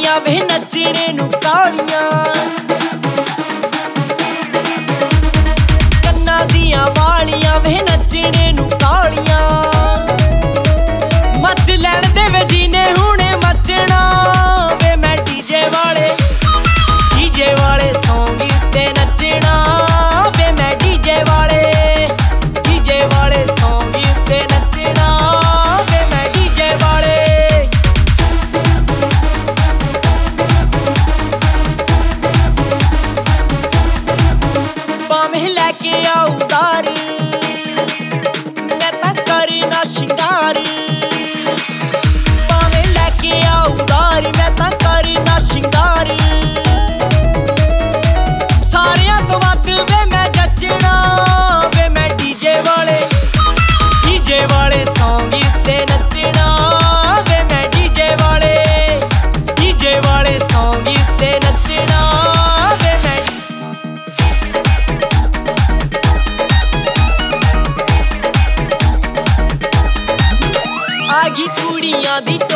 वालियां वे नचने नू कालियां, कन्ना दियां वालियां वे नचने नू कालियां। मच लैण दे वे जीने हुणे मचना वे, मैं डीजे वाले सॉन्ग उत्ते नचना वे, मैं डीजे वाले सॉन्ग उत्ते नचना वे, मैं डीजे वाले। भावें लैके आओ उधार मैं तां करना शिंगार, भावें लैके आओ उधार मैं तां करना शिंगार। सारियां तो वध वे मैं जचना वे, मैं डीजे वाले सॉन्ग उत्ते नचना वे, मैं डीजे वाले सॉन्ग उत्ते नचना वे, मैं। आ गई कुड़ियां दी